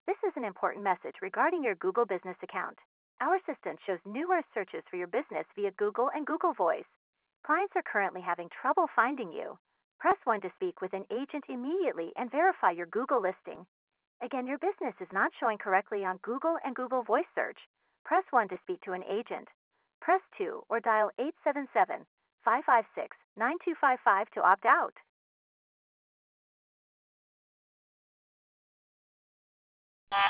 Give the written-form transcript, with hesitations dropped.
This is an important message regarding your Google Business account. Our assistant shows numerous searches for your business via Google and Google Voice. Clients are currently having trouble finding you. Press 1 to speak with an agent immediately and verify your Google listing. Again, your business is not showing correctly on Google and Google Voice search. Press 1 to speak to an agent. Press 2 or dial 877 556 9255 to opt out.